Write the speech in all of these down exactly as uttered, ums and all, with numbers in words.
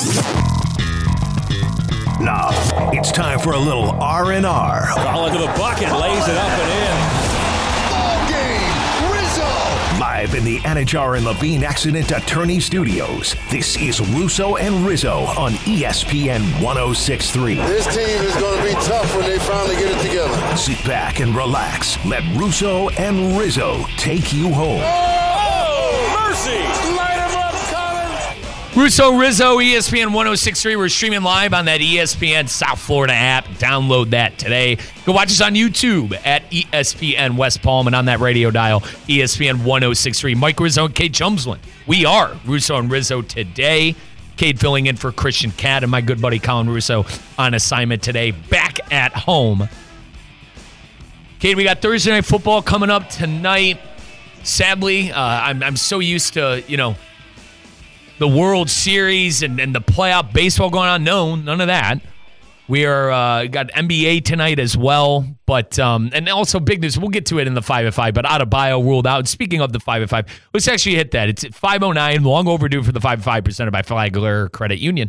Now, it's time for a little R and R. Ball into the bucket, lays it up and in. Ball game, Rizzo! Live in the Anajar and Levine Accident Attorney Studios, this is Russo and Rizzo on E S P N ten sixty-three. This team is going to be tough when they finally get it together. Sit back and relax. Let Russo and Rizzo take you home. Oh, mercy! Light him up, Colin! Russo, Rizzo, E S P N ten sixty-three. We're streaming live on that E S P N South Florida app. Download that today. Go watch us on YouTube at E S P N West Palm and on that radio dial, E S P N ten sixty-three. Mike Rizzo and Cade Chumsland. We are Russo and Rizzo today. Cade filling in for Christian Catt and my good buddy Colin Russo on assignment today, back at home. Cade, we got Thursday Night Football coming up tonight. Sadly, uh, I'm, I'm so used to, you know, the World Series and, and the playoff baseball going on. No, none of that. We are uh, got N B A tonight as well, but um, and also big news. We'll get to it in the five at five. But Adebayo ruled out. And speaking of the five at five, let's actually hit that. It's at five oh nine, long overdue for the five at five presented by Flagler Credit Union.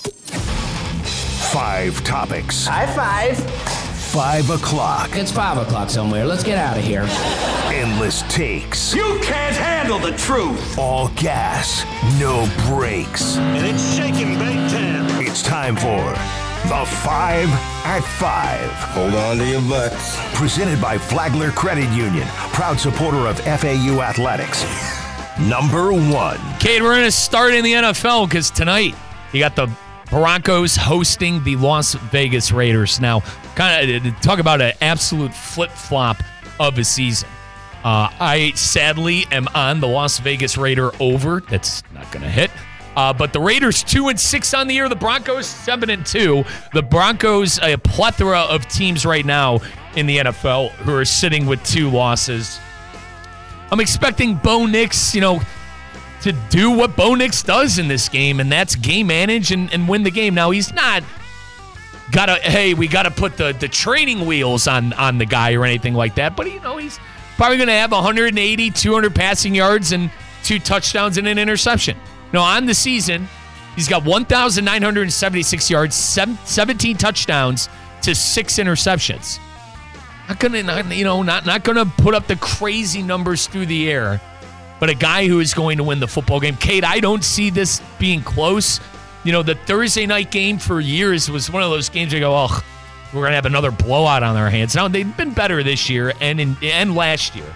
Five topics. High five. Five o'clock. It's five o'clock somewhere. Let's get out of here. Endless takes. You can't handle the truth. All gas, no brakes. And it's shaking big time. It's time for the Five at Five. Hold on to your butts. Presented by Flagler Credit Union, proud supporter of F A U athletics. Number one. Cade, we're going to start in the N F L because tonight you got the Broncos hosting the Las Vegas Raiders. Now, kind of talk about an absolute flip-flop of a season. Uh, I sadly am on the Las Vegas Raider over. That's not going to hit. Uh, but the Raiders two and six on the year. The Broncos seven and two. The Broncos, a plethora of teams right now in the N F L who are sitting with two losses. I'm expecting Bo Nix, you know, to do what Bo Nix does in this game, and that's game manage and, and win the game. Now, he's not got to, hey, we got to put the, the training wheels on, on the guy or anything like that, but, you know, he's probably going to have one eighty, two hundred passing yards and two touchdowns and an interception. No, on the season, he's got one thousand nine hundred seventy-six yards, seventeen touchdowns to six interceptions. Not gonna, not, you know, not not gonna put up the crazy numbers through the air, but a guy who is going to win the football game. Cade, I don't see this being close. You know, the Thursday night game for years was one of those games where you go, oh, we're gonna have another blowout on our hands. Now they've been better this year and in, and last year.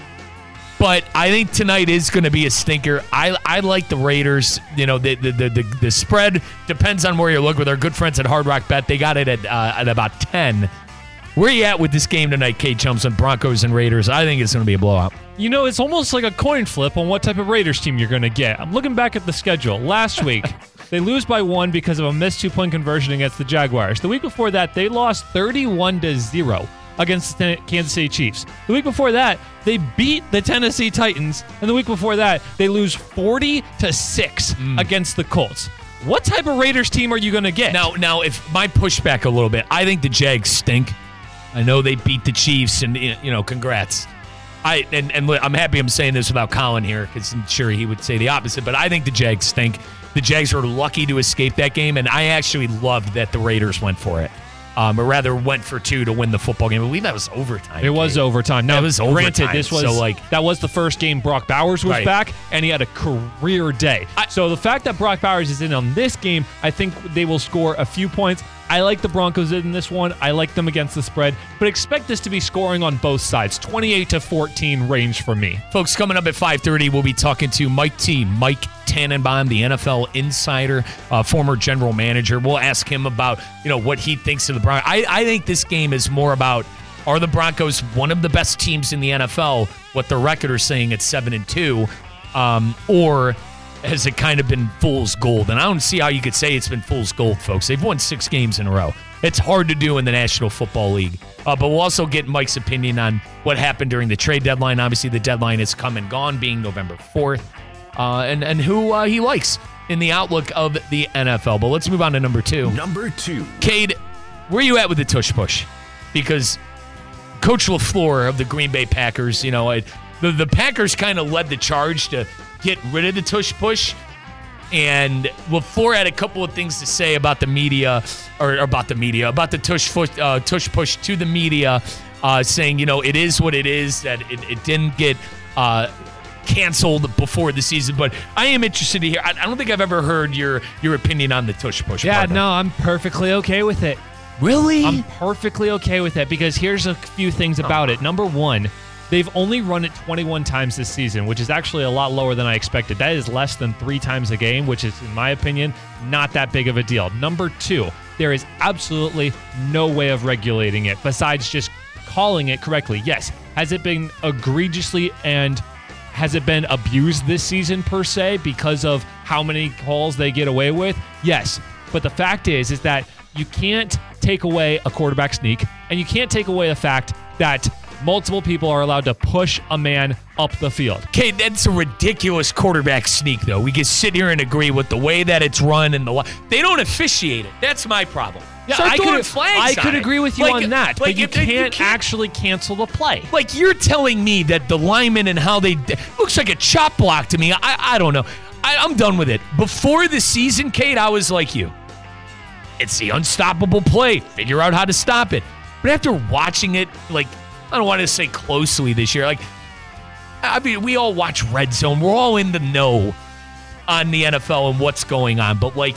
But I think tonight is going to be a stinker. I I like the Raiders. You know, the the, the the the spread depends on where you look. With our good friends at Hard Rock Bet, they got it at uh, at about ten. Where are you at with this game tonight, Cade Chumsland, Broncos and Raiders? I think it's going to be a blowout. You know, it's almost like a coin flip on what type of Raiders team you're going to get. I'm looking back at the schedule. Last week, they lose by one because of a missed two-point conversion against the Jaguars. The week before that, they lost thirty-one to zero against the Kansas City Chiefs. The week before that, they beat the Tennessee Titans. And the week before that, they lose forty to six mm. against the Colts. What type of Raiders team are you going to get? Now, now, if my pushback a little bit, I think the Jags stink. I know they beat the Chiefs, and, you know, congrats. I and, and I'm happy I'm saying this without Colin here, because I'm sure he would say the opposite, but I think the Jags stink. The Jags were lucky to escape that game, and I actually loved that the Raiders went for it. Um, or rather went for two to win the football game. I believe that was overtime. It was game. overtime. Now, it was overtime. Granted, this was so like that was the first game Brock Bowers was right. back, and he had a career day. I, so the fact that Brock Bowers is in on this game, I think they will score a few points. I like the Broncos in this one. I like them against the spread, but expect this to be scoring on both sides. twenty-eight to fourteen range for me. Folks, coming up at five thirty, we'll be talking to Mike T. Mike Tannenbaum, the N F L insider, uh, former general manager. We'll ask him about, you know, what he thinks of the Broncos. I, I think this game is more about, are the Broncos one of the best teams in the N F L, what the record are saying at seven and two, um, or has it kind of been fool's gold? And I don't see how you could say it's been fool's gold, folks. They've won six games in a row. It's hard to do in the National Football League. Uh, but we'll also get Mike's opinion on what happened during the trade deadline. Obviously, the deadline is come and gone, being November fourth. Uh, and, and who uh, he likes in the outlook of the N F L. But let's move on to number two. Number two. Cade, where are you at with the tush push? Because Coach LaFleur of the Green Bay Packers, you know, it, the, the Packers kind of led the charge to get rid of the tush push. And LaFleur had a couple of things to say about the media, or, or about the media, about the tush push, uh, tush push to the media, uh, saying, you know, it is what it is, that it, it didn't get uh, canceled before the season. But I am interested to hear. I, I don't think I've ever heard your your opinion on the tush push. Yeah, partner. no, I'm perfectly okay with it. Really? I'm perfectly okay with it because here's a few things about it. Number one, they've only run it twenty-one times this season, which is actually a lot lower than I expected. That is less than three times a game, which is, in my opinion, not that big of a deal. Number two, there is absolutely no way of regulating it besides just calling it correctly. Yes, has it been egregiously and has it been abused this season per se because of how many calls they get away with? Yes, but the fact is, is that you can't take away a quarterback sneak, and you can't take away the fact that multiple people are allowed to push a man up the field. Okay, that's a ridiculous quarterback sneak, though. We can sit here and agree with the way that it's run and the they don't officiate it. That's my problem. Yeah, Start I throwing could, flags I on could it. agree with you Like- on that, like but you if they- can't, actually cancel the play. Like, you're telling me that the linemen and how they looks like a chop block to me. I I don't know. I, I'm done with it. Before the season, Kate, I was like you. It's the unstoppable play. Figure out how to stop it. But after watching it, like, I don't want to say closely this year. Like, I mean, we all watch Red Zone. We're all in the know on the N F L and what's going on. But, like,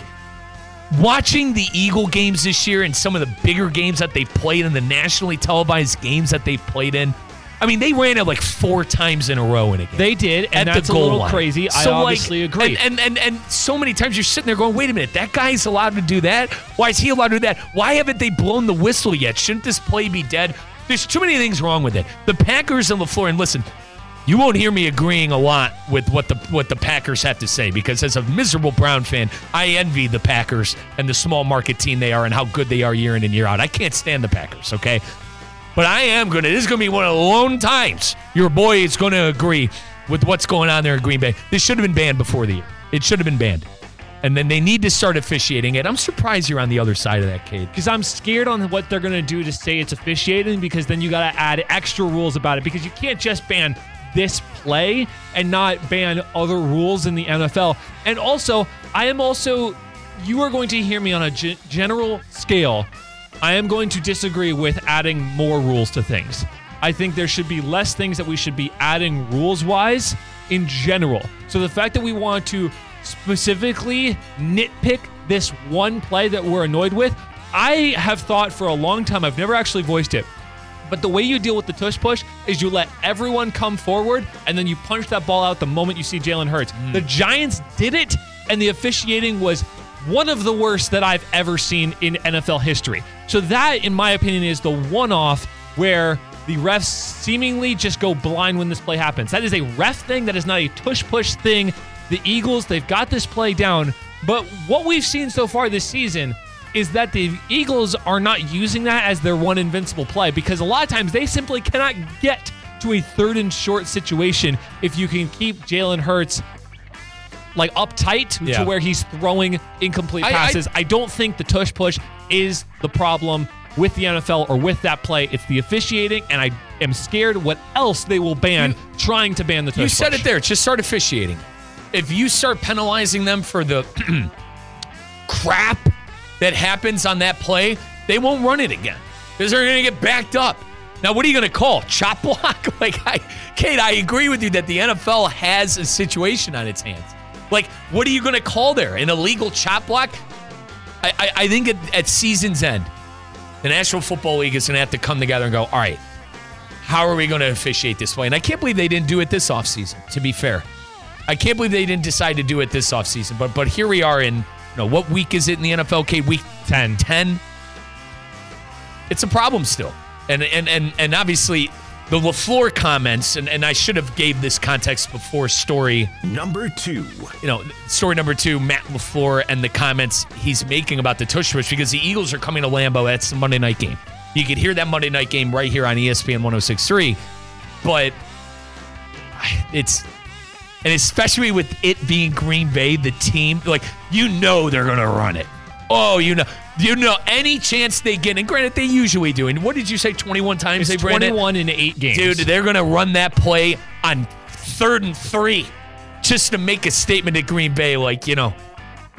watching the Eagle games this year and some of the bigger games that they've played and the nationally televised games that they've played in, I mean, they ran it like four times in a row in a game. They did, and at that's the a goal little line. crazy. I So, obviously like, agree. And, and and and so many times you're sitting there going, wait a minute, that guy's allowed to do that? Why is he allowed to do that? Why haven't they blown the whistle yet? Shouldn't this play be dead? There's too many things wrong with it. The Packers and LaFleur, and listen, you won't hear me agreeing a lot with what the what the Packers have to say, because as a miserable Brown fan, I envy the Packers and the small market team they are and how good they are year in and year out. I can't stand the Packers, okay? But I am going to, this is going to be one of the lone times your boy is going to agree with what's going on there in Green Bay. This should have been banned before the year. It should have been banned. And then they need to start officiating it. I'm surprised you're on the other side of that, Cade. Because I'm scared on what they're going to do to say it's officiating, because then you got to add extra rules about it, because you can't just ban this play and not ban other rules in the N F L. And also, I am also, you are going to hear me on a g- general scale. I am going to disagree with adding more rules to things. I think there should be less things that we should be adding rules-wise in general. So the fact that we want to specifically nitpick this one play that we're annoyed with, I have thought for a long time, I've never actually voiced it, but the way you deal with the tush push is you let everyone come forward and then you punch that ball out the moment you see Jalen Hurts. Mm. The Giants did it, and the officiating was one of the worst that I've ever seen in N F L history. So that, in my opinion, is the one-off where the refs seemingly just go blind when this play happens. That is a ref thing. That is not a tush-push thing. The Eagles, they've got this play down. But what we've seen so far this season is that the Eagles are not using that as their one invincible play, because a lot of times they simply cannot get to a third and short situation if you can keep Jalen Hurts like uptight Yeah. to where he's throwing incomplete I- I- passes. I, don't think the tush push is the problem with the N F L or with that play. It's the officiating, and I am scared what else they will ban trying to ban the tush You push. said it there. Just start officiating. If you start penalizing them for the crap that happens on that play, they won't run it again because they're going to get backed up. Now, what are you going to call? Chop block? Like, I, Kate, I agree with you that the N F L has a situation on its hands. Like, what are you going to call there? An illegal chop block? I, I, I think at, at season's end, the National Football League is going to have to come together and go, all right, how are we going to officiate this play? And I can't believe they didn't do it this offseason, to be fair. I can't believe they didn't decide to do it this offseason. But but here we are in, you know, what week is it in the N F L? Okay, week ten. ten. It's a problem still. And and and and obviously the LaFleur comments, and, and I should have gave this context before story. Number two. You know, story number two, Matt LaFleur and the comments he's making about the tush push, because the Eagles are coming to Lambeau. That's the Monday night game. You could hear that Monday night game right here on E S P N one oh six point three. But it's, and especially with it being Green Bay, the team, like, you know they're going to run it. Oh, you know. You know, any chance they get, and granted, they usually do. And what did you say, twenty-one times It's they ran it? twenty-one in eight games. Dude, they're going to run that play on third and three just to make a statement to Green Bay like, you know,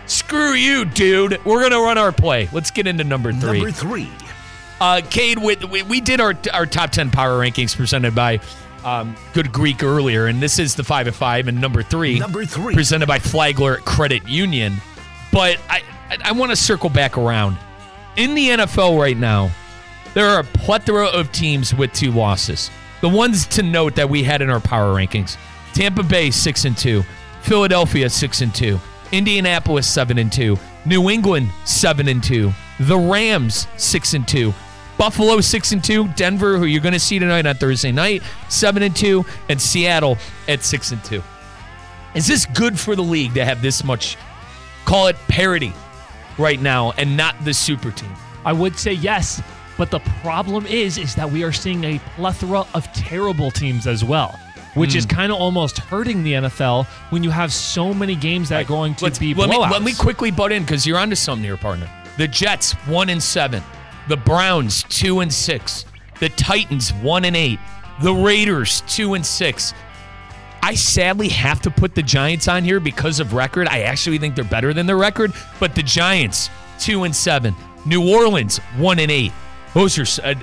Screw you, dude. We're going to run our play. Let's get into number three. Number three. Uh, Cade, we, we, we did our our top ten power rankings presented by um, Good Greek earlier, and this is the five at five, and number three, Number three. presented by Flagler Credit Union. But I, I, I want to circle back around. In the N F L right now, there are a plethora of teams with two losses. The ones to note that we had in our power rankings: Tampa Bay six and two, Philadelphia six and two, Indianapolis seven and two, New England seven and two, the Rams six and two, Buffalo six and two, Denver, who you're going to see tonight on Thursday night, seven and two, and Seattle at six and two. Is this good for the league to have this much, call it parity, right now, and not the super team? I would say yes, but the problem is, is that we are seeing a plethora of terrible teams as well, which mm. is kind of almost hurting the N F L when you have so many games that right. are going to Let's, be let blowouts. Me, let me quickly butt in because you're onto something here, partner. The Jets, one and seven. The Browns, two and six. The Titans, one and eight. The Raiders, two and six. I sadly have to put the Giants on here because of record. I actually think they're better than their record, but the Giants, two and seven. New Orleans, one and eight. Those are. Uh,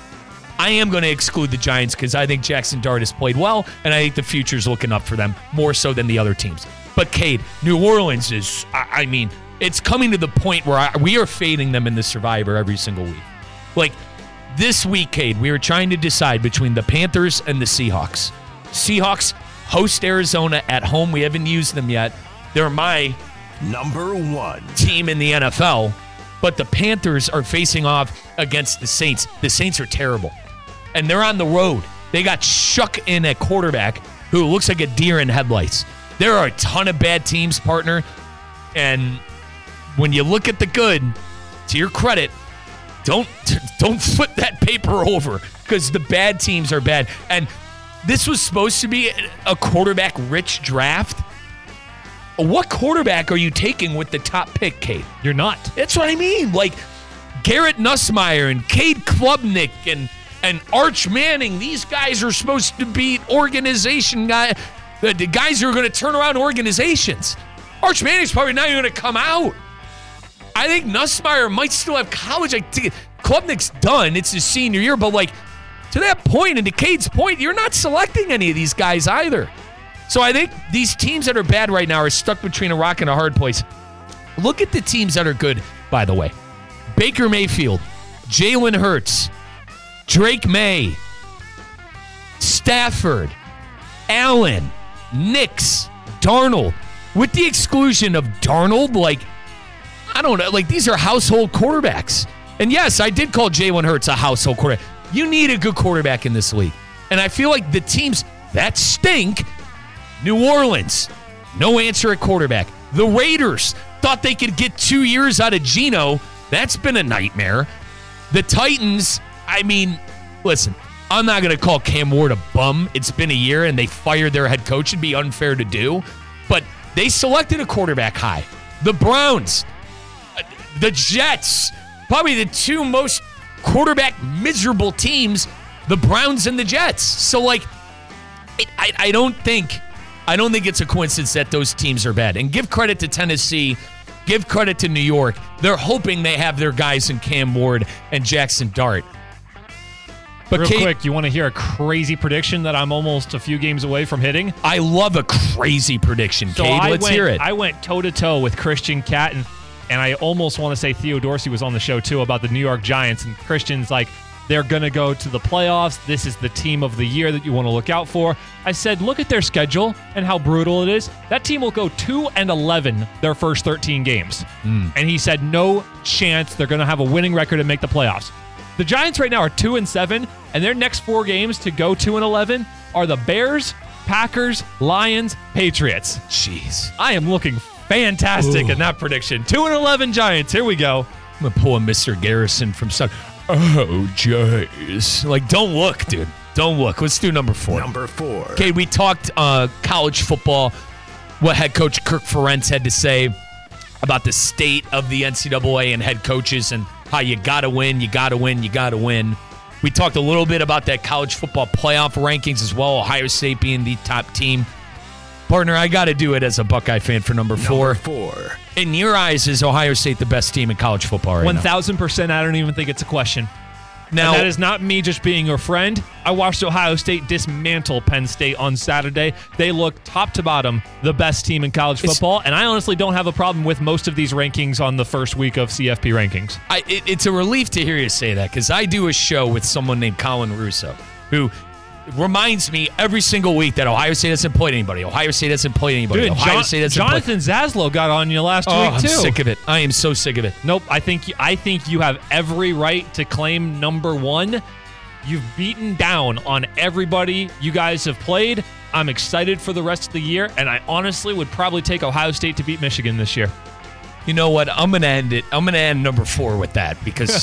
I am going to exclude the Giants because I think Jackson Dart has played well, and I think the future's looking up for them more so than the other teams. But Cade, New Orleans is. I, I mean. It's coming to the point where I, we are fading them in the Survivor every single week. Like, this week, Cade, we were trying to decide between the Panthers and the Seahawks. Seahawks host Arizona at home. We haven't used them yet. They're my number one team in the N F L. But the Panthers are facing off against the Saints. The Saints are terrible. And they're on the road. They got Shuck in at quarterback who looks like a deer in headlights. There are a ton of bad teams, partner. And when you look at the good, to your credit, don't don't flip that paper over because the bad teams are bad. And this was supposed to be a quarterback-rich draft. What quarterback are you taking with the top pick, Cade? You're not. That's what I mean. Like Garrett Nussmeier and Cade Klubnik and, and Arch Manning, these guys are supposed to be organization guys, the, the guys who are going to turn around organizations. Arch Manning's probably not even going to come out. I think Nussmeier might still have college. I think Klubnik's done. It's his senior year. But, like, to that point, and to Cade's point, you're not selecting any of these guys either. So I think these teams that are bad right now are stuck between a rock and a hard place. Look at the teams that are good, by the way. Baker Mayfield, Jalen Hurts, Drake May, Stafford, Allen, Nix, Darnold. With the exclusion of Darnold, like, I don't know, like these are household quarterbacks. And yes, I did call Jalen Hurts a household quarterback. You need a good quarterback in this league. And I feel like the teams that stink, New Orleans, no answer at quarterback. The Raiders thought they could get two years out of Geno. That's been a nightmare. The Titans, I mean, listen, I'm not going to call Cam Ward a bum. It's been a year and they fired their head coach. It'd be unfair to do. But they selected a quarterback high. The Browns, the Jets, probably the two most quarterback miserable teams, the Browns and the Jets. So, like, I, I don't think I don't think it's a coincidence that those teams are bad. And give credit to Tennessee, give credit to New York. They're hoping they have their guys in Cam Ward and Jackson Dart. But Real Kate, quick, you want to hear a crazy prediction that I'm almost a few games away from hitting? I love a crazy prediction, so Cade. I Let's went, hear it. I went toe-to-toe with Christian Catton, and I almost want to say Theo Dorsey was on the show, too, about the New York Giants. And Christian's like, they're going to go to the playoffs. This is the team of the year that you want to look out for. I said, look at their schedule and how brutal it is. That team will go two and eleven their first thirteen games. Mm. And he said, no chance they're going to have a winning record and make the playoffs. The Giants right now are two and seven, and their next four games to go two and eleven are the Bears, Packers, Lions, Patriots. Jeez. I am looking fantastic Ooh. in that prediction. two and eleven Giants. Here we go. I'm going to pull a Mister Garrison from Sun. Oh, jeez. Like, don't look, dude. Don't look. Let's do number four. Number four. Okay, we talked uh, college football, what head coach Kirk Ferentz had to say about the state of the N C double A and head coaches and how you got to win, you got to win, you got to win. We talked a little bit about that college football playoff rankings as well, Ohio State being the top team. Partner, I got to do it as a Buckeye fan for number four. Number four. In your eyes, is Ohio State the best team in college football right one now? thousand percent. I don't even think it's a question. Now, And that is not me just being your friend. I watched Ohio State dismantle Penn State on Saturday. They look top to bottom the best team in college football, and I honestly don't have a problem with most of these rankings on the first week of C F P rankings. I, it, it's a relief to hear you say that because I do a show with someone named Colin Russo who reminds me every single week that Ohio State hasn't played anybody. Ohio State hasn't played anybody. Dude, Ohio John- State hasn't Jonathan played. Zaslow got on you last Oh, week, I'm too. sick of it. I am so sick of it. Nope, I think I think you have every right to claim number one. You've beaten down on everybody you guys have played. I'm excited for the rest of the year, and I honestly would probably take Ohio State to beat Michigan this year. You know what? I'm going to end it. I'm going to end number four with that because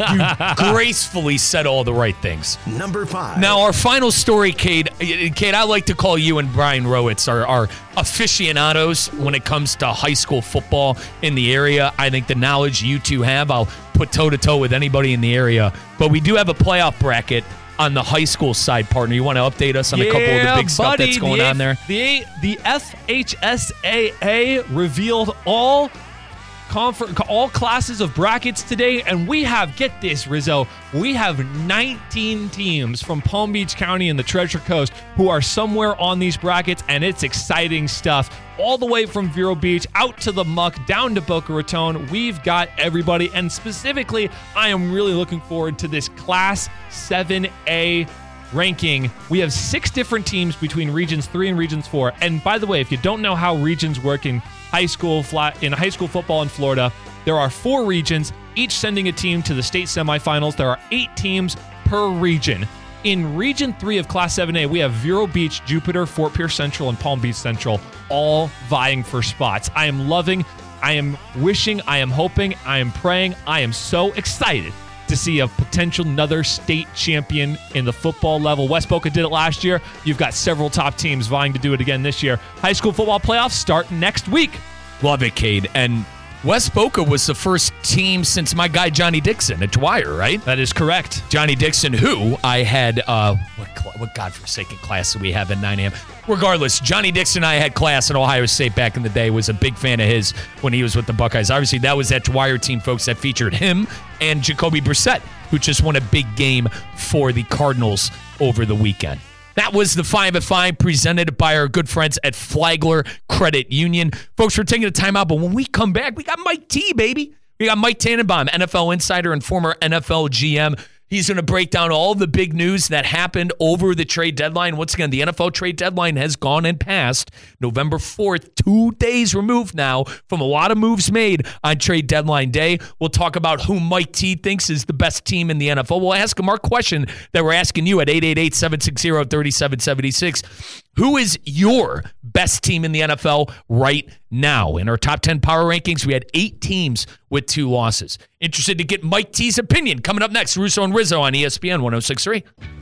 you gracefully said all the right things. Number five. Now, our final story, Cade. Cade, I like to call you and Brian Rowitz our, our aficionados when it comes to high school football in the area. I think the knowledge you two have, I'll put toe-to-toe with anybody in the area. But we do have a playoff bracket on the high school side, partner. You want to update us on yeah, a couple of the big stuff buddy, that's going the, on there? The, the F H S A A revealed all Confer- all classes of brackets today, and we have, get this, Rizzo, we have nineteen teams from Palm Beach County and the Treasure Coast who are somewhere on these brackets, and it's exciting stuff. All the way from Vero Beach out to the Muck, down to Boca Raton, we've got everybody, and specifically, I am really looking forward to this Class seven A ranking. We have six different teams between Regions three and Regions four, and by the way, if you don't know how regions work in high school flat in high school football in Florida, there are four regions, each sending a team to the state semifinals. There are eight teams per region. In Region three of Class seven A, we have Vero Beach, Jupiter, Fort Pierce Central, and Palm Beach Central, all vying for spots. I am loving, I am wishing, I am hoping, I am praying, I am so excited to see a potential another state champion in the football level. West Boca did it last year. You've got several top teams vying to do it again this year. High school football playoffs start next week. Love it, Cade. And West Boca was the first team since my guy Johnny Dixon at Dwyer, right? That is correct. Johnny Dixon, who I had, uh, what, cl- what godforsaken class did we have at nine a.m.? Regardless, Johnny Dixon and I had class at Ohio State back in the day, was a big fan of his when he was with the Buckeyes. Obviously, that was that Dwyer team, folks, that featured him and Jacoby Brissett, who just won a big game for the Cardinals over the weekend. That was the five at five presented by our good friends at Flagler Credit Union. Folks, we're taking a timeout, but when we come back, we got Mike T, baby. We got Mike Tannenbaum, N F L insider and former N F L G M. He's going to break down all the big news that happened over the trade deadline. Once again, the N F L trade deadline has gone and passed November fourth, two days removed now from a lot of moves made on trade deadline day. We'll talk about who Mike T thinks is the best team in the N F L. We'll ask him our question that we're asking you at eight eight eight, seven six zero, three seven seven six. Who is your best team in the N F L right now? In our top ten power rankings, we had eight teams with two losses. Interested to get Mike T's opinion. Coming up next, Russo and Rizzo on E S P N one oh six point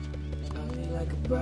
three.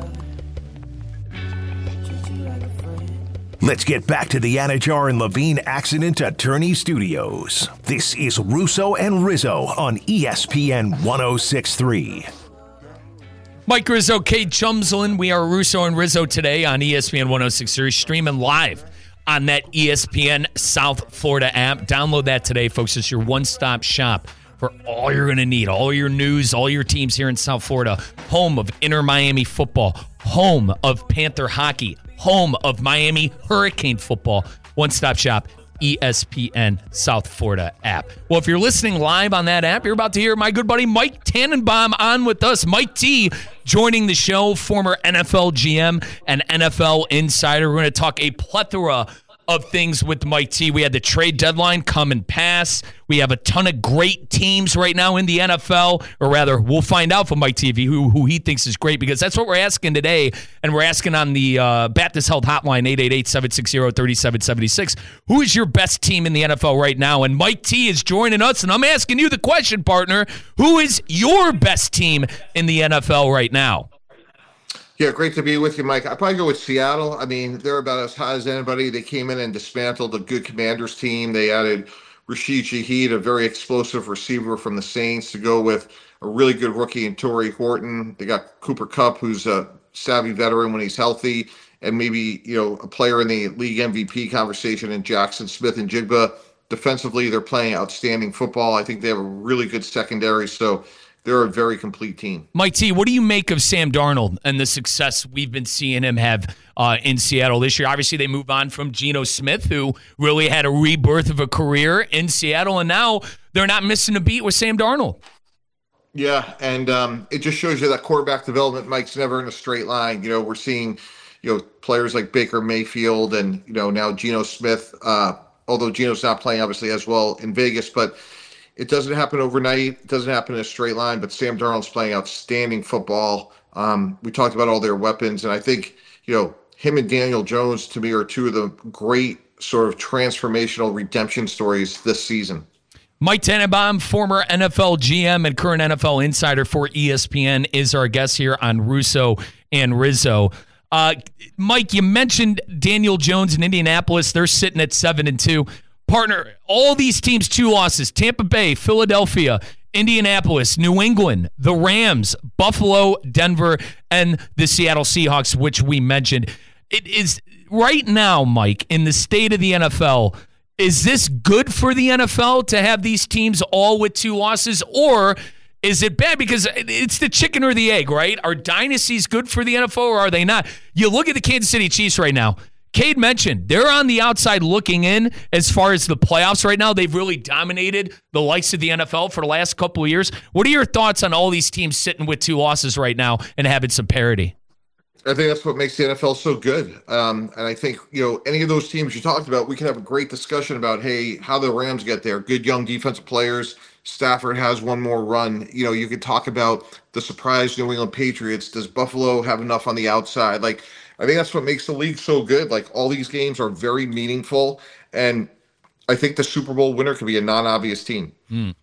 Let's get back to the Anajar and Levine Accident Attorney Studios. This is Russo and Rizzo on E S P N one oh six point three. Mike Rizzo, Kate Chumslin. We are Russo and Rizzo today on E S P N one oh six point three, streaming live on that E S P N South Florida app. Download that today, folks. It's your one-stop shop for all you're going to need, all your news, all your teams here in South Florida. Home of Inter Miami football, home of Panther hockey, home of Miami Hurricane football. One-stop shop, E S P N South Florida app. Well, if you're listening live on that app, you're about to hear my good buddy Mike Tannenbaum on with us. Mike T joining the show, former N F L G M and N F L insider. We're going to talk a plethora of things with Mike T. We had the trade deadline come and pass. We have a ton of great teams right now in the N F L, or rather, we'll find out from Mike T who, who he thinks is great, because that's what we're asking today, and we're asking on the uh, Bat This Held hotline, eight eight eight, seven six zero, three seven seven six. Who is your best team in the N F L right now? And Mike T is joining us, and I'm asking you the question, partner. Who is your best team in the N F L right now? Yeah, great to be with you, Mike. I'd probably go with Seattle. I mean, they're about as high as anybody. They came in and dismantled a good Commanders team. They added Rashid Shaheed, a very explosive receiver from the Saints, to go with a really good rookie in Torrey Horton. They got Cooper Kupp, who's a savvy veteran when he's healthy. and maybe, you know, a player in the league M V P conversation in Jackson Smith and Jigba. Defensively, they're playing outstanding football. I think they have a really good secondary, so they're a very complete team. Mike T, what do you make of Sam Darnold and the success we've been seeing him have uh, in Seattle this year? Obviously, they move on from Geno Smith, who really had a rebirth of a career in Seattle, and now they're not missing a beat with Sam Darnold. Yeah, and um, it just shows you that quarterback development, Mike's never in a straight line. You know, we're seeing, you know, players like Baker Mayfield and, you know, now Geno Smith, uh, although Geno's not playing obviously as well in Vegas, but it doesn't happen overnight. It doesn't happen in a straight line, but Sam Darnold's playing outstanding football. Um, we talked about all their weapons, and I think, you know, him and Daniel Jones, to me, are two of the great sort of transformational redemption stories this season. Mike Tannenbaum, former N F L G M and current N F L insider for E S P N, is our guest here on Russo and Rizzo. Uh, Mike, you mentioned Daniel Jones in Indianapolis. They're sitting at seven and two. Partner, all these teams, two losses: Tampa Bay, Philadelphia, Indianapolis, New England, the Rams, Buffalo, Denver, and the Seattle Seahawks, which we mentioned. It is right now, Mike, in the state of the N F L. Is this good for the N F L to have these teams all with two losses, or is it bad? Because it's the chicken or the egg, right? Are dynasties good for the N F L, or are they not? You look at the Kansas City Chiefs right now. Cade mentioned they're on the outside looking in as far as the playoffs right now. They've really dominated the likes of the N F L for the last couple of years. What are your thoughts on all these teams sitting with two losses right now and having some parity? I think that's what makes the N F L so good. Um, and I think, you know, any of those teams you talked about, we can have a great discussion about, hey, how the Rams get there. Good young defensive players. Stafford has one more run. You know, you could talk about the surprise New England Patriots. Does Buffalo have enough on the outside? Like, I think that's what makes the league so good. Like, all these games are very meaningful. And I think the Super Bowl winner could be a non-obvious team. Mm.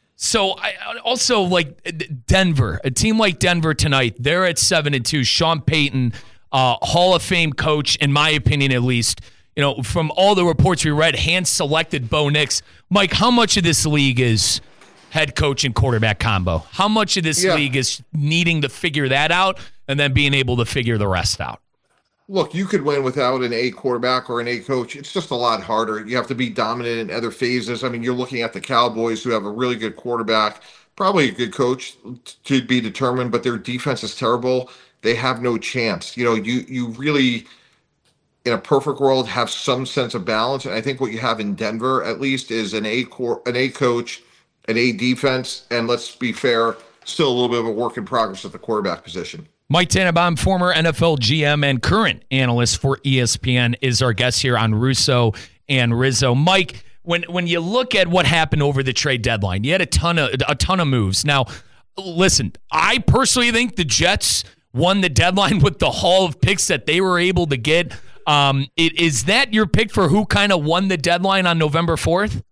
So I also like Denver, a team like Denver tonight. They're at seven and two. Sean Payton, uh, Hall of Fame coach, in my opinion, at least. You know, from all the reports we read, hand selected Bo Nix. Mike, how much of this league is head coach and quarterback combo? How much of this yeah. league is needing to figure that out and then being able to figure the rest out? Look, you could win without an A quarterback or an A coach. It's just a lot harder. You have to be dominant in other phases. I mean, you're looking at the Cowboys, who have a really good quarterback, probably a good coach to be determined, but their defense is terrible. They have no chance. You know, you you really, in a perfect world, have some sense of balance. And I think what you have in Denver, at least, is an A core, an A coach, an A defense, and let's be fair, still a little bit of a work in progress at the quarterback position. Mike Tannenbaum, former N F L G M and current analyst for E S P N, is our guest here on Russo and Rizzo. Mike, when when you look at what happened over the trade deadline, you had a ton of a ton of moves. Now, listen, I personally think the Jets won the deadline with the haul of picks that they were able to get. Um, it, is that your pick for who kind of won the deadline on November fourth?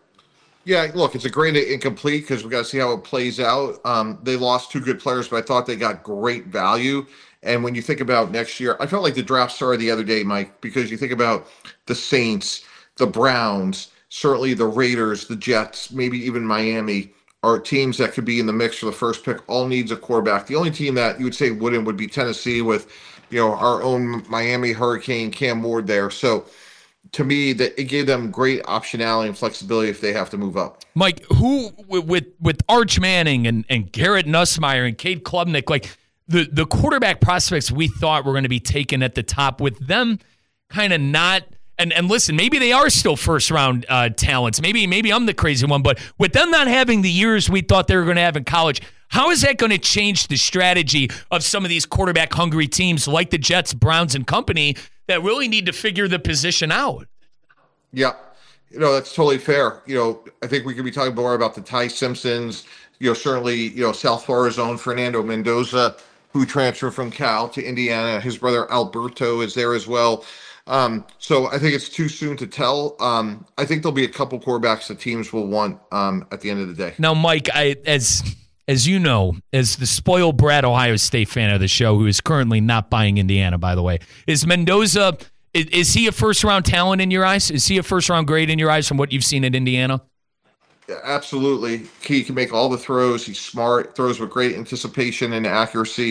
Yeah, look, it's a great incomplete because we got to see how it plays out. Um, they lost two good players, but I thought they got great value. And when you think about next year, I felt like the draft started the other day, Mike, because you think about the Saints, the Browns, certainly the Raiders, the Jets, maybe even Miami are teams that could be in the mix for the first pick. All needs a quarterback. The only team that you would say wouldn't would be Tennessee with, you know, our own Miami Hurricane Cam Ward there. So to me, that it gave them great optionality and flexibility if they have to move up. Mike, who with with Arch Manning and, and Garrett Nussmeier and Cade Klubnik, like the, the quarterback prospects we thought were going to be taken at the top, with them kind of not. And and listen, maybe they are still first round uh, talents. Maybe maybe I'm the crazy one, but with them not having the years we thought they were going to have in college, how is that going to change the strategy of some of these quarterback hungry teams like the Jets, Browns, and company that really need to figure the position out? Yeah, you know, that's totally fair. You know, I think we could be talking more about the Ty Simpsons, you know, certainly, you know, South Florida's own Fernando Mendoza, who transferred from Cal to Indiana. His brother Alberto is there as well. Um, so I think it's too soon to tell. Um, I think there'll be a couple quarterbacks that teams will want um, at the end of the day. Now, Mike, I, as as you know, as the spoiled brat Ohio State fan of the show, who is currently not buying Indiana, by the way, is Mendoza, is, is he a first-round talent in your eyes? Is he a first-round grade in your eyes from what you've seen at Indiana? Yeah, absolutely. He can make all the throws. He's smart, throws with great anticipation and accuracy.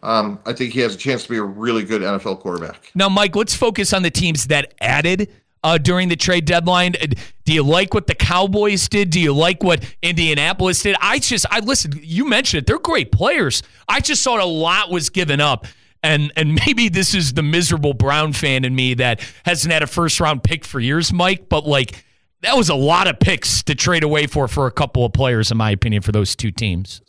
Um, I think he has a chance to be a really good N F L quarterback. Now, Mike, let's focus on the teams that added uh, during the trade deadline. Do you like what the Cowboys did? Do you like what Indianapolis did? I just, I listened, you mentioned it. They're great players. I just thought a lot was given up. And and maybe this is the miserable Brown fan in me that hasn't had a first-round pick for years, Mike, but, like, that was a lot of picks to trade away for for a couple of players, in my opinion, for those two teams.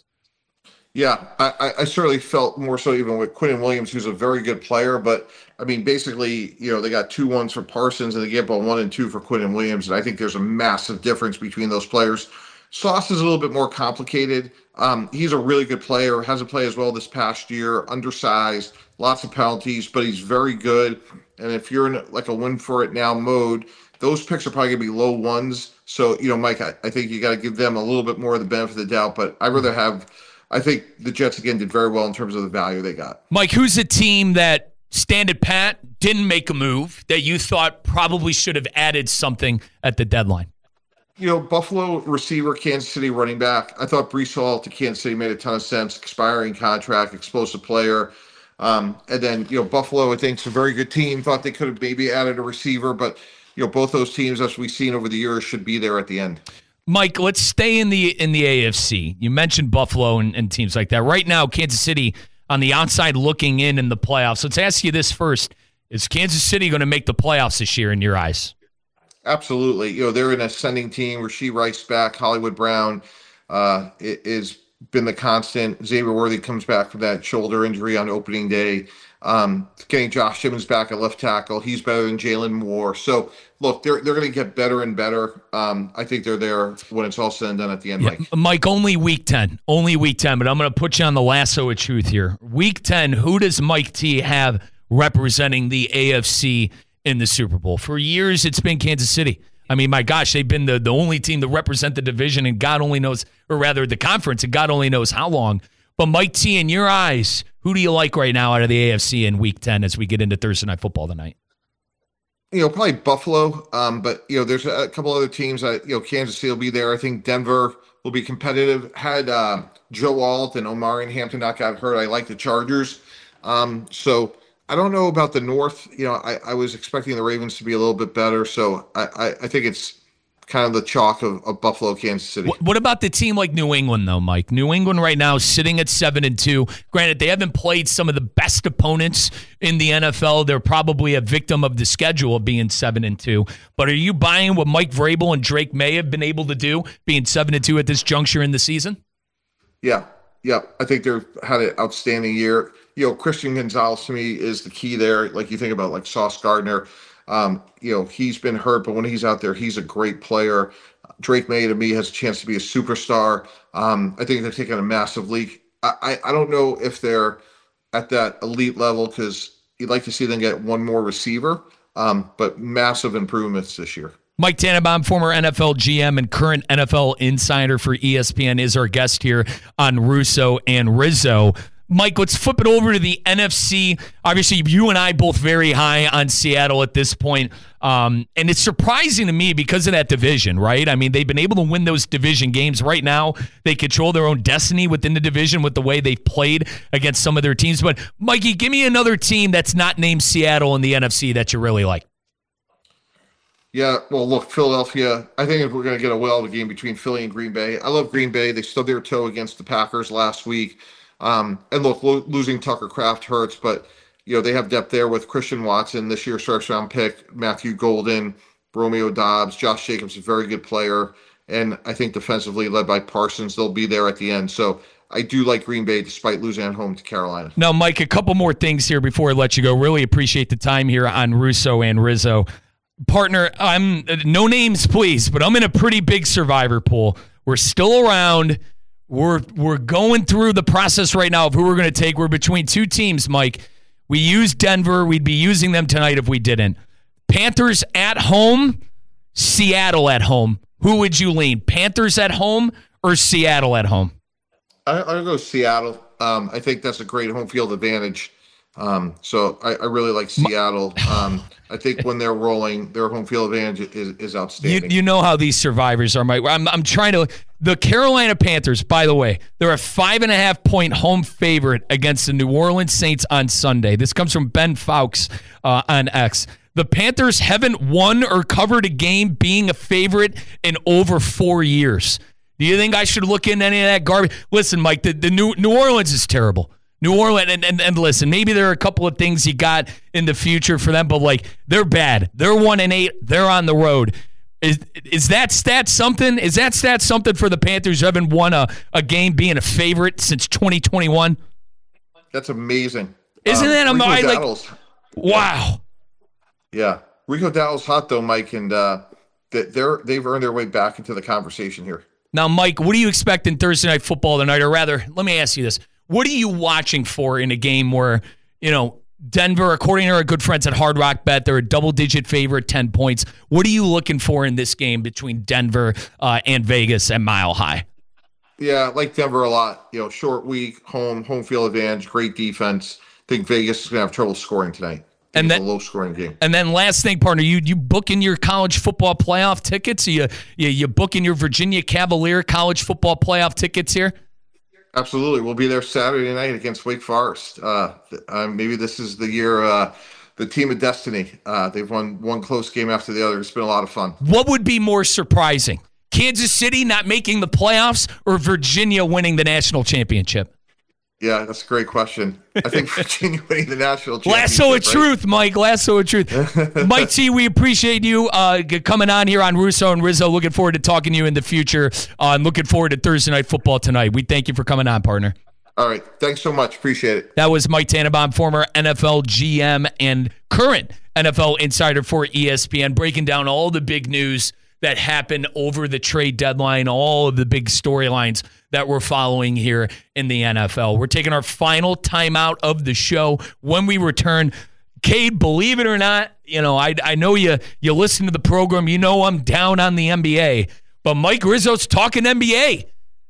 Yeah, I, I certainly felt more so even with Quinnen Williams, who's a very good player. But, I mean, basically, you know, they got two ones for Parsons, and they gave up a one and two for Quinnen Williams. And I think there's a massive difference between those players. Sauce is a little bit more complicated. Um, he's a really good player, hasn't played as well this past year, undersized, lots of penalties, but he's very good. And if you're in like a win for it now mode, those picks are probably going to be low ones. So, you know, Mike, I, I think you got to give them a little bit more of the benefit of the doubt. But I'd rather have, I think the Jets, again, did very well in terms of the value they got. Mike, who's a team that standing pat, didn't make a move, that you thought probably should have added something at the deadline? You know, Buffalo receiver, Kansas City running back. I thought Breece Hall to Kansas City made a ton of sense. Expiring contract, explosive player. Um, and then, you know, Buffalo, I think, is a very good team. Thought they could have maybe added a receiver, but, you know, both those teams, as we've seen over the years, should be there at the end. Mike, let's stay in the in the A F C. You mentioned Buffalo and, and teams like that. Right now, Kansas City on the outside looking in in the playoffs. Let's ask you this first. Is Kansas City going to make the playoffs this year in your eyes? Absolutely. You know, they're an ascending team. Rashee Rice back. Hollywood Brown uh, is been the constant. Xavier Worthy comes back from that shoulder injury on opening day. Um, getting Josh Simmons back at left tackle. He's better than Jalen Moore. So, look, they're they're going to get better and better. Um, I think they're there when it's all said and done at the end, yeah, Mike. Mike, only week ten. Only week ten, but I'm going to put you on the lasso of truth here. Week ten, who does Mike T have representing the A F C in the Super Bowl? For years, it's been Kansas City. I mean, my gosh, they've been the, the only team to represent the division, and God only knows, or rather the conference, and God only knows how long. But Mike T, in your eyes, who do you like right now out of the A F C in Week ten as we get into Thursday Night Football tonight? You know, probably Buffalo, um, but, you know, there's a couple other teams that, you know, Kansas City will be there. I think Denver will be competitive. Had uh, Joe Alt and Omarion Hampton not got hurt, I like the Chargers. Um, so I don't know about the North. You know, I, I was expecting the Ravens to be a little bit better. So I, I, I think it's kind of the chalk of, of Buffalo, Kansas City. What, what about the team like New England, though, Mike? New England right now sitting at seven and two. Granted, they haven't played some of the best opponents in the N F L. They're probably a victim of the schedule of being seven and two. But are you buying what Mike Vrabel and Drake May have been able to do, being seven and two at this juncture in the season? Yeah, yeah. I think they've had an outstanding year. You know, Christian Gonzalez to me is the key there. Like you think about like Sauce Gardner. Um, you know, he's been hurt, but when he's out there, he's a great player. Drake May, to me, has a chance to be a superstar. Um, I think they're taking a massive leap. I, I, I don't know if they're at that elite level because you'd like to see them get one more receiver, um, but massive improvements this year. Mike Tannenbaum, former N F L G M and current N F L insider for E S P N, is our guest here on Russo and Rizzo. Mike, let's flip it over to the N F C. Obviously, you and I both very high on Seattle at this point. Um, and it's surprising to me because of that division, right? I mean, they've been able to win those division games. Right now, they control their own destiny within the division with the way they've played against some of their teams. But, Mikey, give me another team that's not named Seattle in the N F C that you really like. Yeah, well, look, Philadelphia, I think we're going to get a well of a game between Philly and Green Bay. I love Green Bay. They stubbed their toe against the Packers last week. Um, and look, lo- losing Tucker Kraft hurts, but, you know, they have depth there with Christian Watson, this year's first round pick, Matthew Golden, Romeo Dobbs, Josh Jacobs, a very good player. And I think defensively led by Parsons, they'll be there at the end. So I do like Green Bay despite losing at home to Carolina. Now, Mike, a couple more things here before I let you go. Really appreciate the time here on Russo and Rizzo. Partner, I'm no names, please, but I'm in a pretty big survivor pool. We're still around. We're we're going through the process right now of who we're going to take. We're between two teams, Mike. We used Denver. We'd be using them tonight if we didn't. Panthers at home, Seattle at home. Who would you lean? Panthers at home or Seattle at home? I, I'll go Seattle. Um, I think that's a great home field advantage. Um, so I, I really like Seattle. Um, I think when they're rolling, their home field advantage is, is outstanding. You, you know how these survivors are, Mike. I'm I'm trying to. The Carolina Panthers, by the way, they're a five and a half point home favorite against the New Orleans Saints on Sunday. This comes from Ben Fawkes uh, on X. The Panthers haven't won or covered a game being a favorite in over four years. Do you think I should look into any of that garbage? Listen, Mike, the, the New, New Orleans is terrible. New Orleans, and, and, and listen, maybe there are a couple of things you got in the future for them, but, like, they're bad. They're one and eight. They're on the road. Is is that stat something? Is that stat something for the Panthers who haven't won a, a game being a favorite since twenty twenty-one? That's amazing. Isn't um, that amazing? Like, wow. Yeah. Rico Dowdle's hot, though, Mike, and uh, they're, they've earned their way back into the conversation here. Now, Mike, what do you expect in Thursday Night Football tonight? Or rather, let me ask you this. What are you watching for in a game where, you know, Denver, according to our good friends at Hard Rock Bet, they're a double-digit favorite, ten points. What are you looking for in this game between Denver uh, and Vegas at Mile High? Yeah, I like Denver a lot. You know, short week, home, home field advantage, great defense. I think Vegas is going to have trouble scoring tonight. And then, a low-scoring game. And then last thing, partner, you you booking your college football playoff tickets? You, you, you booking your Virginia Cavalier college football playoff tickets here? Absolutely. We'll be there Saturday night against Wake Forest. Uh, uh, maybe this is the year, uh, the team of destiny. Uh, they've won one close game after the other. It's been a lot of fun. What would be more surprising? Kansas City not making the playoffs or Virginia winning the national championship? Yeah, that's a great question. I think Virginia winning the national championship. Lasso of right? truth, Mike. Lasso of truth. Mike T, we appreciate you uh, coming on here on Russo and Rizzo. Looking forward to talking to you in the future. Uh, and looking forward to Thursday Night Football tonight. We thank you for coming on, partner. All right. Thanks so much. Appreciate it. That was Mike Tannenbaum, former N F L G M and current N F L insider for E S P N, breaking down all the big news that happened over the trade deadline, all of the big storylines that we're following here in the N F L. We're taking our final timeout of the show. When we return, Cade, believe it or not, you know, I I know you you listen to the program. You know I'm down on the N B A, but Mike Rizzo's talking N B A.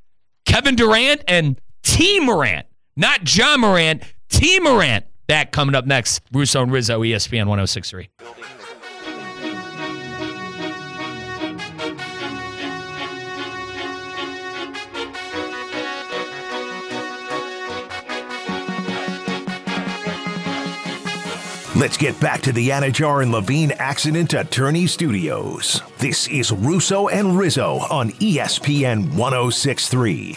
Kevin Durant and T. Morant, not John Morant, T. Morant. That coming up next. Russo and Rizzo, E S P N one oh six point three. Let's get back to the Anajar and Levine Accident Attorney Studios. This is Russo and Rizzo on E S P N one oh six point three.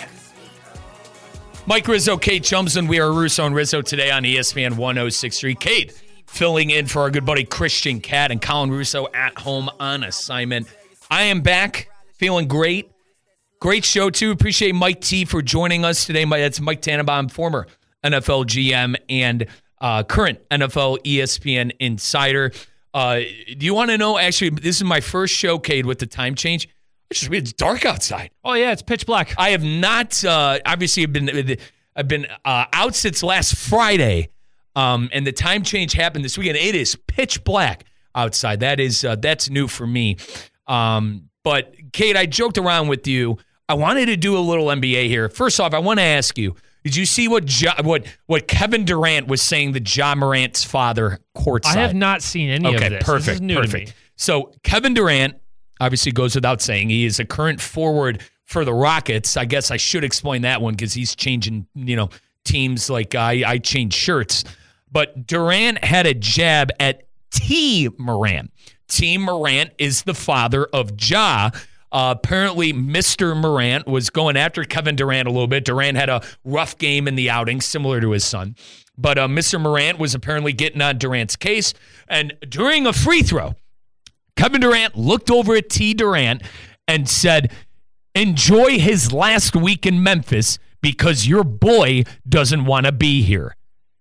Mike Rizzo, Kate Chumson. We are Russo and Rizzo today on E S P N one oh six point three. Kate filling in for our good buddy Christian Cat and Colin Russo at home on assignment. I am back, feeling great. Great show, too. Appreciate Mike T for joining us today. That's Mike Tannenbaum, former N F L G M and Uh, current N F L E S P N insider. Uh, do you want to know, actually, this is my first show, Cade, with the time change. It's just it's dark outside. Oh, yeah, it's pitch black. I have not, uh, obviously, I've been I've been uh, out since last Friday, um, and the time change happened this weekend. It is pitch black outside. That is, uh, that's new for me. Um, but, Cade, I joked around with you. I wanted to do a little N B A here. First off, I want to ask you, did you see what jo- what what Kevin Durant was saying to John Morant's father courtside? I have not seen any okay, of this. Perfect, this is new perfect. To me. So Kevin Durant obviously goes without saying. He is a current forward for the Rockets. I guess I should explain that one because he's changing, you know, teams like I, I change shirts. But Durant had a jab at T. Morant. T. Morant is the father of Ja. Uh, apparently, Mister Morant was going after Kevin Durant a little bit. Durant had a rough game in the outing, similar to his son. But uh, Mister Morant was apparently getting on Durant's case. And during a free throw, Kevin Durant looked over at T. Durant and said, "Enjoy his last week in Memphis because your boy doesn't want to be here."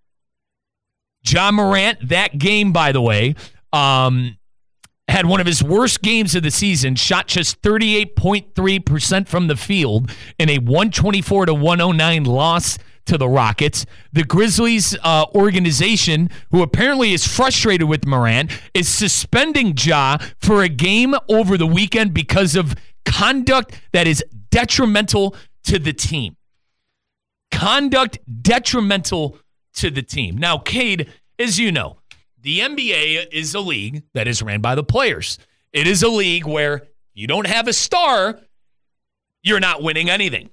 John Morant, that game, by the way, um... had one of his worst games of the season, shot just thirty-eight point three percent from the field in a one twenty-four to one oh nine loss to the Rockets. The Grizzlies uh, organization, who apparently is frustrated with Morant, is suspending Ja for a game over the weekend because of conduct that is detrimental to the team. Conduct detrimental to the team. Now, Cade, as you know, the N B A is a league that is ran by the players. It is a league where you don't have a star, you're not winning anything.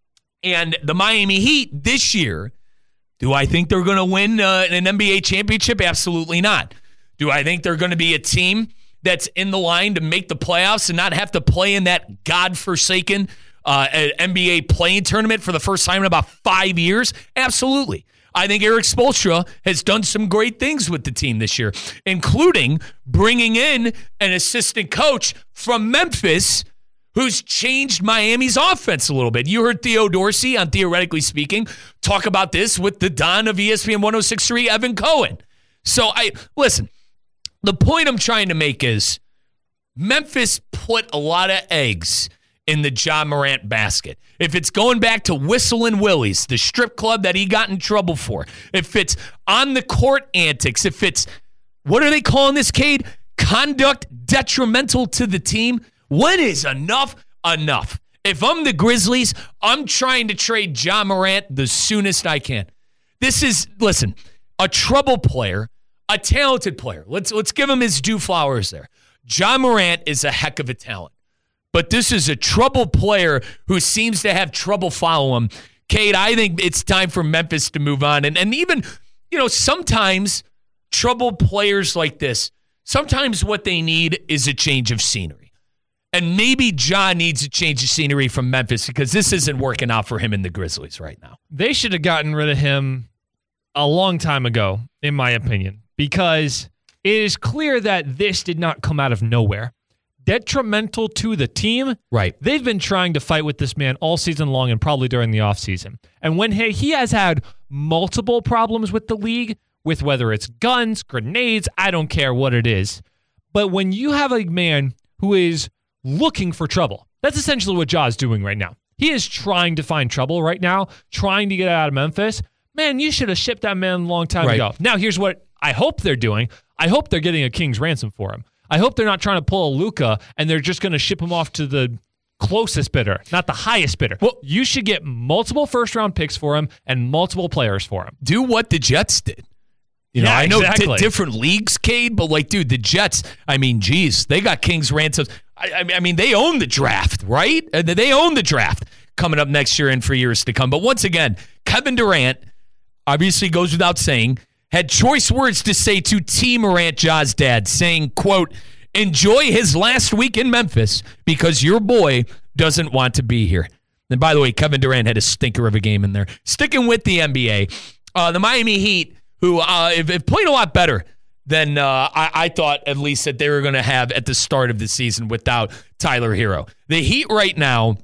And the Miami Heat this year, do I think they're going to win uh, an N B A championship? Absolutely not. Do I think they're going to be a team that's in the line to make the playoffs and not have to play in that godforsaken uh, N B A play-in tournament for the first time in about five years? Absolutely. I think Erik Spoelstra has done some great things with the team this year, including bringing in an assistant coach from Memphis who's changed Miami's offense a little bit. You heard Theo Dorsey on Theoretically Speaking talk about this with the Don of E S P N one oh six point three, Evan Cohen. So, I listen, the point I'm trying to make is Memphis put a lot of eggs in the Ja Morant basket. If it's going back to Whistling Willie's, the strip club that he got in trouble for, if it's on the court antics, if it's, what are they calling this, Cade? Conduct detrimental to the team. When is enough enough? If I'm the Grizzlies, I'm trying to trade Ja Morant the soonest I can. This is, listen, a trouble player, a talented player. Let's let's give him his due flowers there. Ja Morant is a heck of a talent. But this is a trouble player who seems to have trouble following him. Cade, I think it's time for Memphis to move on. And, and even, you know, sometimes troubled players like this, sometimes what they need is a change of scenery. And maybe Ja needs a change of scenery from Memphis because this isn't working out for him in the Grizzlies right now. They should have gotten rid of him a long time ago, in my opinion, because it is clear that this did not come out of nowhere. Detrimental to the team. Right. They've been trying to fight with this man all season long and probably during the offseason. And when he, he has had multiple problems with the league, with whether it's guns, grenades, I don't care what it is. But when you have a man who is looking for trouble, that's essentially what Ja's doing right now. He is trying to find trouble right now, trying to get out of Memphis. Man, you should have shipped that man a long time right. ago. Now, here's what I hope they're doing. I hope they're getting a king's ransom for him. I hope they're not trying to pull a Luka and they're just going to ship him off to the closest bidder, not the highest bidder. Well, you should get multiple first-round picks for him and multiple players for him. Do what the Jets did. You know, yeah, I know exactly. d- different leagues, Cade, but like, dude, the Jets, I mean, geez, they got king's ransoms. I, I mean, they own the draft, right? They own the draft coming up next year and for years to come. But once again, Kevin Durant, obviously goes without saying, had choice words to say to T. Morant, Ja's dad, saying, quote, enjoy his last week in Memphis because your boy doesn't want to be here. And by the way, Kevin Durant had a stinker of a game in there. Sticking with the N B A, uh, the Miami Heat, who uh, have, have played a lot better than uh, I, I thought at least that they were going to have at the start of the season without Tyler Hero. The Heat right now,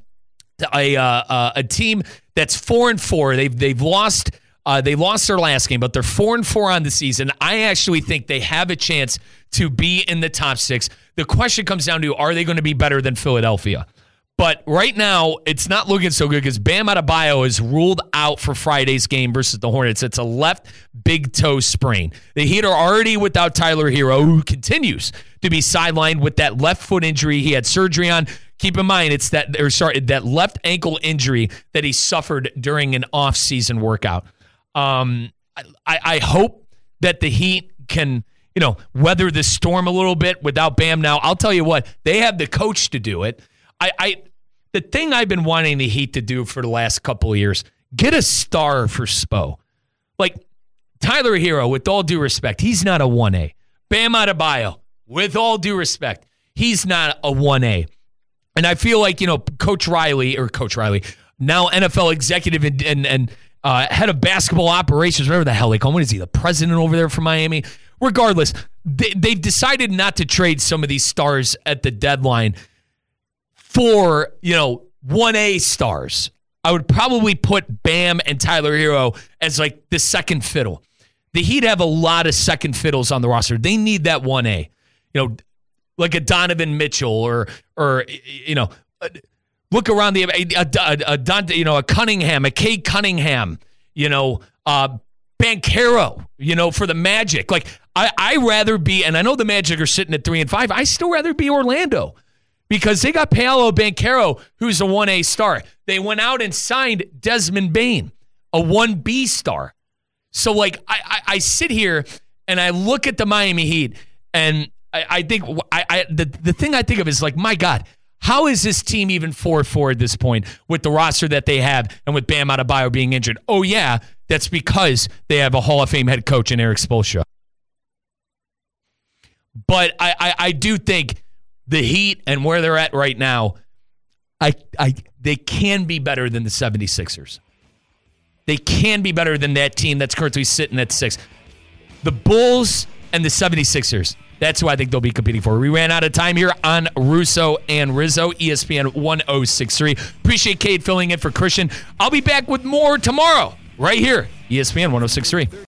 a uh, uh, a team that's four and four. They've they've lost. Uh, they lost their last game, but they're four and four on the season. I actually think they have a chance to be in the top six. The question comes down to, are they going to be better than Philadelphia? But right now, it's not looking so good because Bam Adebayo is ruled out for Friday's game versus the Hornets. It's a left big toe sprain. The Heat are already without Tyler Hero, who continues to be sidelined with that left foot injury he had surgery on. Keep in mind, it's that or sorry, that left ankle injury that he suffered during an off-season workout. Um, I, I hope that the Heat can, you know, weather the storm a little bit without Bam. Now, I'll tell you what, they have the coach to do it. I, I the thing I've been wanting the Heat to do for the last couple of years, get a star for Spo. Like Tyler Hero, with all due respect, he's not a one A. Bam Adebayo, with all due respect, he's not a one A. And I feel like, you know, Coach Riley, or Coach Riley, now N F L executive and and, and Uh, head of basketball operations, whatever the hell they call him. What is he, the president over there for Miami? Regardless, they, they've decided not to trade some of these stars at the deadline for, you know, one A stars. I would probably put Bam and Tyler Hero as like the second fiddle. The Heat have a lot of second fiddles on the roster. They need that one A. You know, like a Donovan Mitchell or, or you know, look around the a, a, a, a Dante, you know, a Cunningham, a Cade Cunningham, you know, uh, Banchero, you know, for the Magic. Like I, I rather be, and I know the Magic are sitting at three and five. I still rather be Orlando because they got Paolo Banchero, who's a one A star. They went out and signed Desmond Bane, a one B star. So like I, I, I sit here and I look at the Miami Heat, and I, I think I, I the the thing I think of is like, my God. How is this team even four four at this point with the roster that they have and with Bam Adebayo being injured? Oh, yeah, that's because they have a Hall of Fame head coach in Eric Spoelstra. But I, I, I do think the Heat and where they're at right now, I, I they can be better than the seventy-sixers. They can be better than that team that's currently sitting at six. The Bulls and the seventy-sixers, that's who I think they'll be competing for. We ran out of time here on Russo and Rizzo, E S P N one oh six three. Appreciate Cade filling in for Christian. I'll be back with more tomorrow, right here, E S P N one oh six three.